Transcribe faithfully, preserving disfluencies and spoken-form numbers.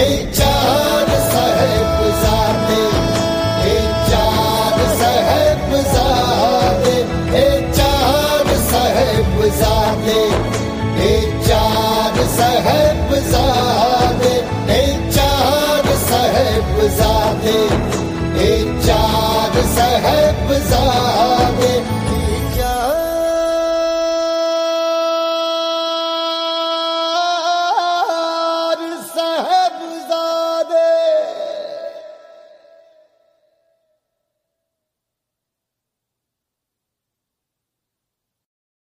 ए चार साहिबजादे, ए चार साहिबजादे, ए चार साहिबजादे, ए चार साहिबजादे, ए चार साहिबजादे, ए चार साहिबजादे।